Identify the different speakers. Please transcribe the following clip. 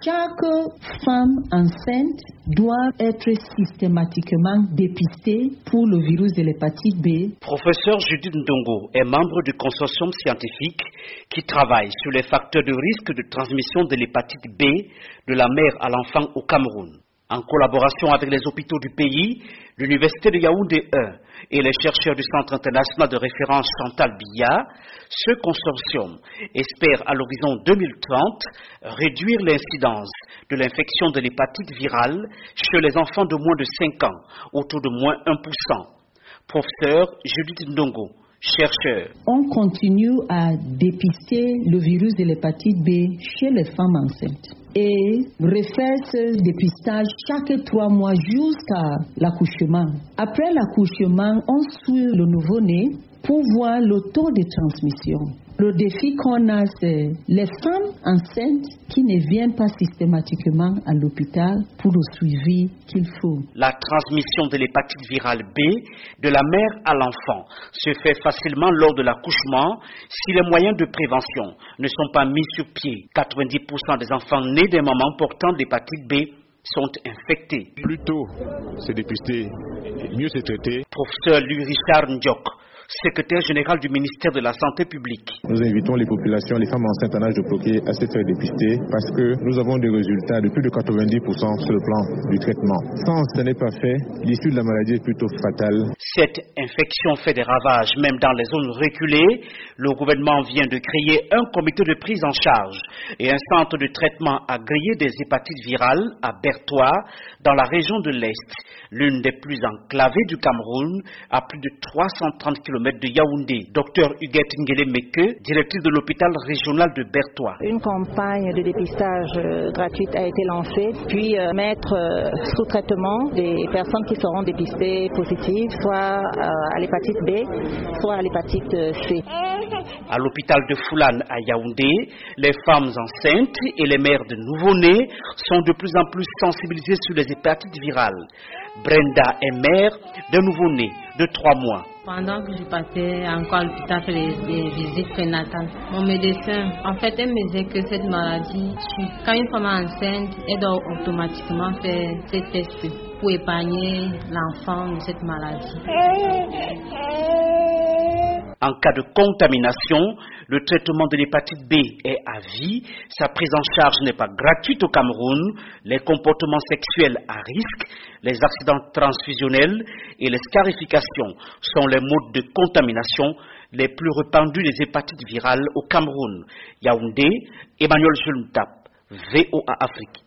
Speaker 1: chaque femme enceinte doit être systématiquement dépistée pour le virus de l'hépatite B.
Speaker 2: Professeur Judith Ndongo est membre du consortium scientifique qui travaille sur les facteurs de risque de transmission de l'hépatite B de la mère à l'enfant au Cameroun. En collaboration avec les hôpitaux du pays, l'Université de Yaoundé 1 et les chercheurs du Centre international de référence Chantal Biya, ce consortium espère à l'horizon 2030 réduire l'incidence de l'infection de l'hépatite virale chez les enfants de moins de 5 ans, autour de moins 1%. Professeur Judith Ndongo, chercheur.
Speaker 1: On continue à dépister le virus de l'hépatite B chez les femmes enceintes et refaire ce dépistage chaque 3 mois jusqu'à l'accouchement. Après l'accouchement, on suit le nouveau-né pour voir le taux de transmission. Le défi qu'on a, c'est les femmes enceintes qui ne viennent pas systématiquement à l'hôpital pour le suivi qu'il faut.
Speaker 2: La transmission de l'hépatite virale B de la mère à l'enfant se fait facilement lors de l'accouchement si les moyens de prévention ne sont pas mis sur pied. 90% des enfants nés des mamans portant l'hépatite B sont infectés.
Speaker 3: Plus tôt c'est dépisté, mieux c'est traité.
Speaker 2: Professeur Louis Richard Ndiok, secrétaire général du ministère de la Santé publique.
Speaker 3: Nous invitons les populations, les femmes enceintes en âge de procréer à se faire dépister parce que nous avons des résultats de plus de 90% sur le plan du traitement. Quand ce n'est pas fait, l'issue de la maladie est plutôt fatale.
Speaker 2: Cette infection fait des ravages même dans les zones reculées. Le gouvernement vient de créer un comité de prise en charge et un centre de traitement agréé des hépatites virales à Bertoua, dans la région de l'Est, l'une des plus enclavées du Cameroun, à plus de 330 km de Yaoundé. Docteur Huguette Ngele Meke, directrice de l'hôpital régional de Bertoua.
Speaker 4: Une campagne de dépistage gratuite a été lancée, puis mettre sous traitement des personnes qui seront dépistées positives, soit à l'hépatite B, soit à l'hépatite C.
Speaker 2: À l'hôpital de Foulane à Yaoundé, les femmes enceintes et les mères de nouveau-nés sont de plus en plus sensibilisées sur les hépatites virales. Brenda est mère d'un nouveau-né de 3 mois.
Speaker 5: Pendant que je partais encore à l'hôpital faire les visites prénatales, mon médecin, en fait, elle me disait que cette maladie, quand une femme est enceinte, elle doit automatiquement faire ces tests pour épargner l'enfant de cette maladie.
Speaker 2: En cas de contamination, le traitement de l'hépatite B est à vie. Sa prise en charge n'est pas gratuite au Cameroun. Les comportements sexuels à risque, les accidents transfusionnels et les scarifications sont les modes de contamination les plus répandus des hépatites virales au Cameroun. Yaoundé, Emmanuel Julmtap, VOA Afrique.